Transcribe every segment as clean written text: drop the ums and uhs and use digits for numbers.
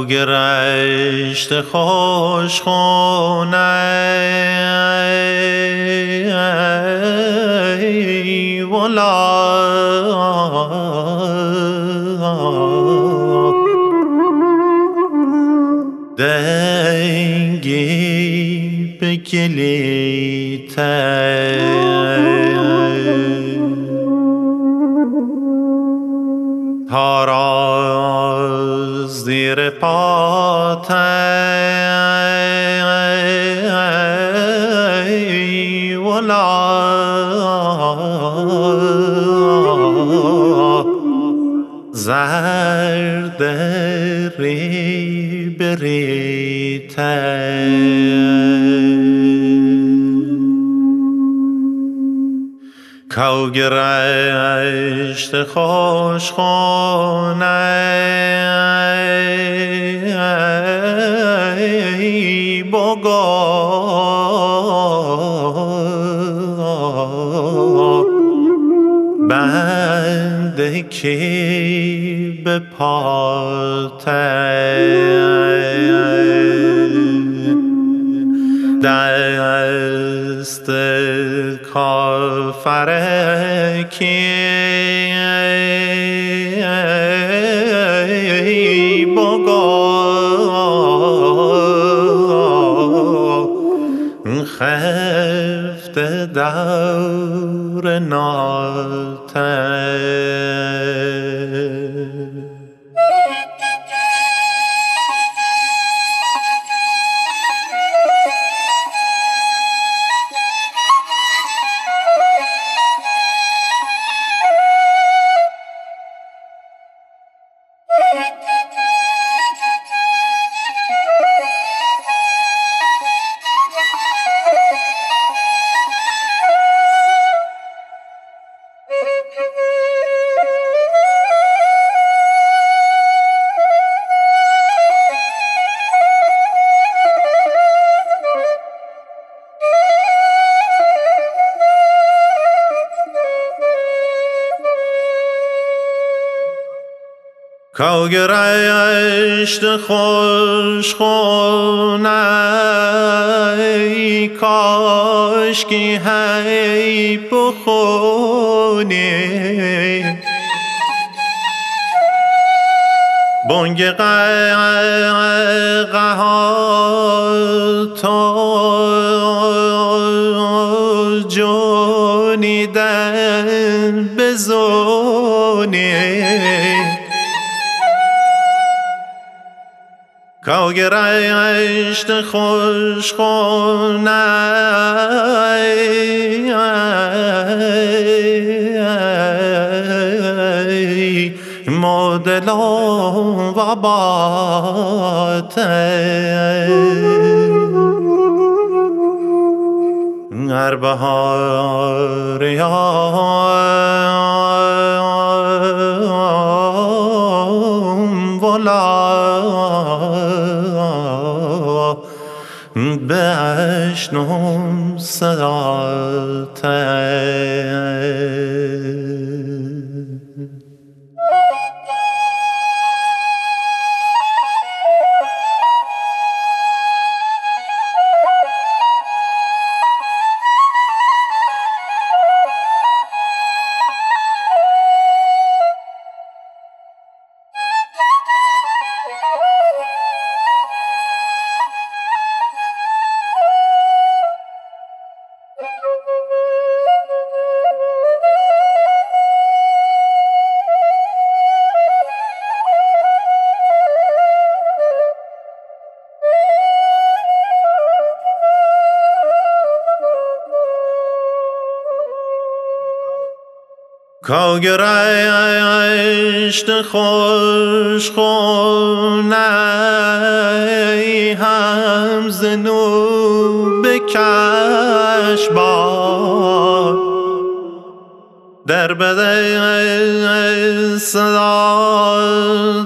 گرشت خوش خونه ولا دنگی بگلیته تاراز زیر پاته ولا زرد ری بریته کو گرشت خوش خونه بگو بنده کی به پاته دست کافر کی بگو خفت دور ناته کو گرشت خوش خونه کاشکی هی بخونی بانگ قهقه تو جونیدن بزونی کو گرشت خوش خونه مدلون و باته هر بهار ولا بشنم صداته کو گرشت خوش خونه هم زنو بکش باد در بده صدا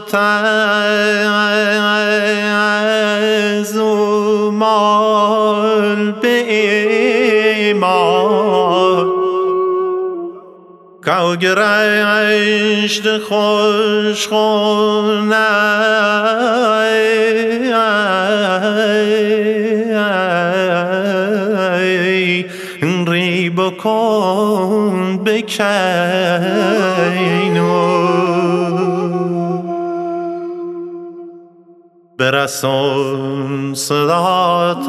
زمال به ایمان کو گرشت خوش خونه ری بکن بکنو برسون صدات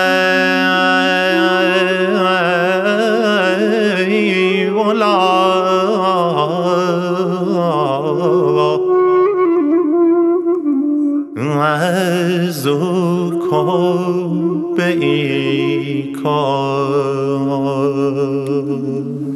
از او کن به ای کار